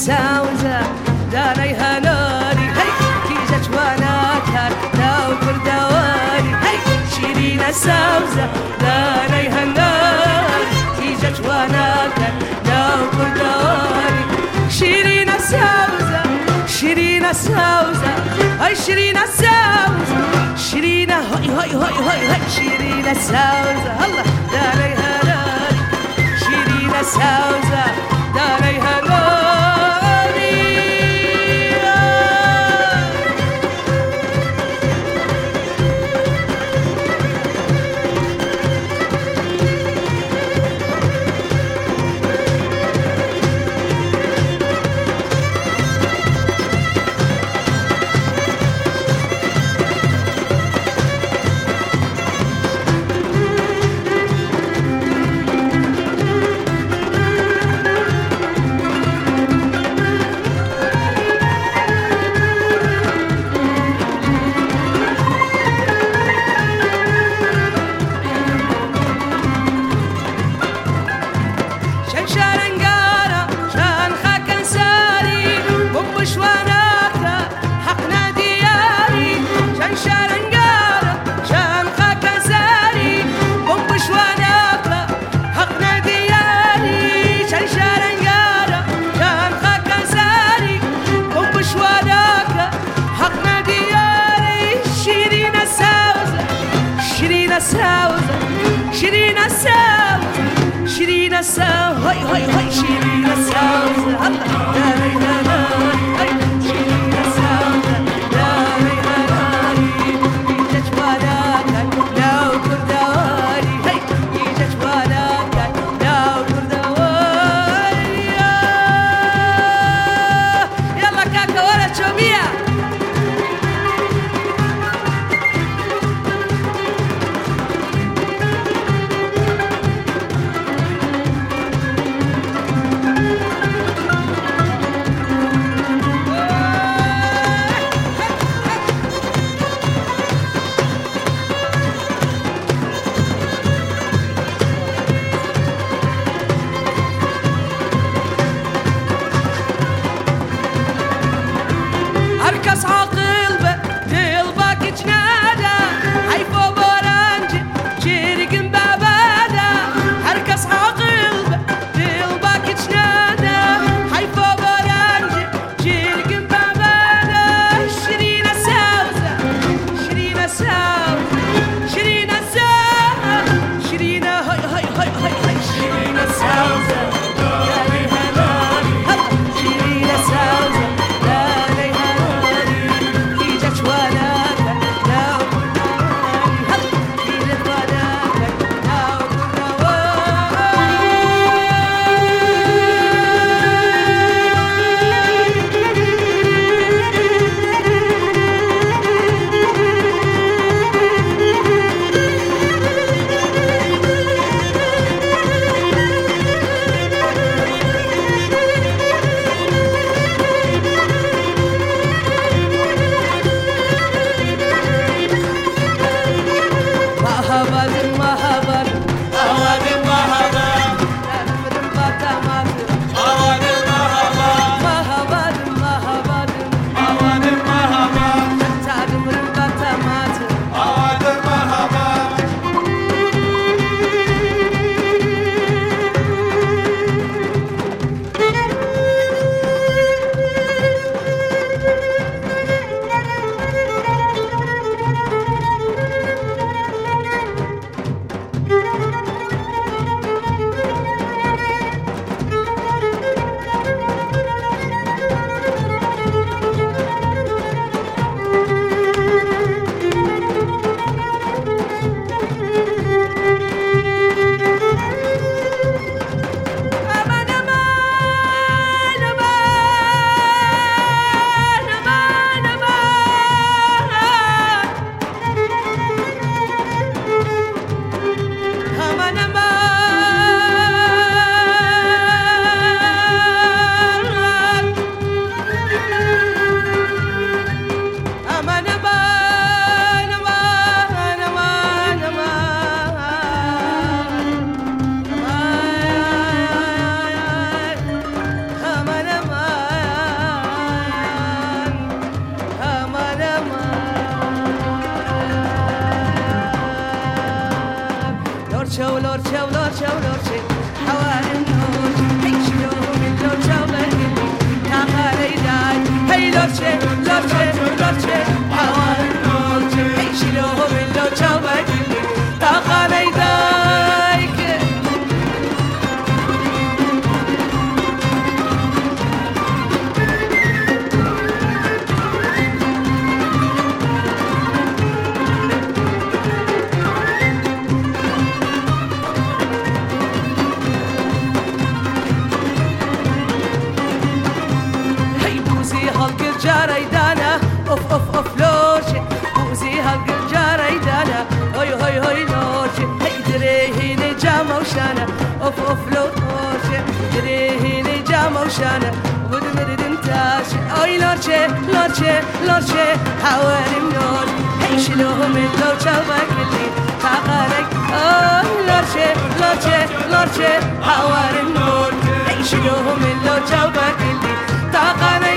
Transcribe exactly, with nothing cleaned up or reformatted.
ساوزة داري هناري هي كي جات وانا كان داو كردواري هي شيرين ساوزة داري هناري كي جات وانا كان داو كردواري شيرين ساوزة شيرين ساوزة هاي شيرين ساوزة شيرين هاي هاي هاي هاي هاي شيرين ساوزة الله داري هناري شيرين ساوزة داري هناري ساوزة شيرين ساوزة شيرين ساوزة هاي هاي هاي شيرين ساوزة الله داري هناري هاي شيرين ساوزة داري هناري يجت وراك لو كردواري هاي يجت وراك لو كردواري يلا كاكا ورا شوبيا لورچه و لورچه و لورچه و لورچه حوار النور هي شلوهم اللورچه و بقلي تاقالي داي هي لورچه لورچه لورچه حوار النور هي شلوهم اللورچه و بقلي تاقالي داي جاريدانا اوف اوف اوف لورشي بوزي هالجاريدانا هوي هوي هوي لورشي هي دريهيني جامة وشانا اوف اوف لورشي دريهيني جامة وشانا ودمرد انتاشي هوي لورشي لورشي لورشي حوالي منور هي شلوهم اللورشة وباكلي تاقالي اوه لورشي لورشي لورشي حوالي منور هي شلوهم اللورشة وباكلي تاقالي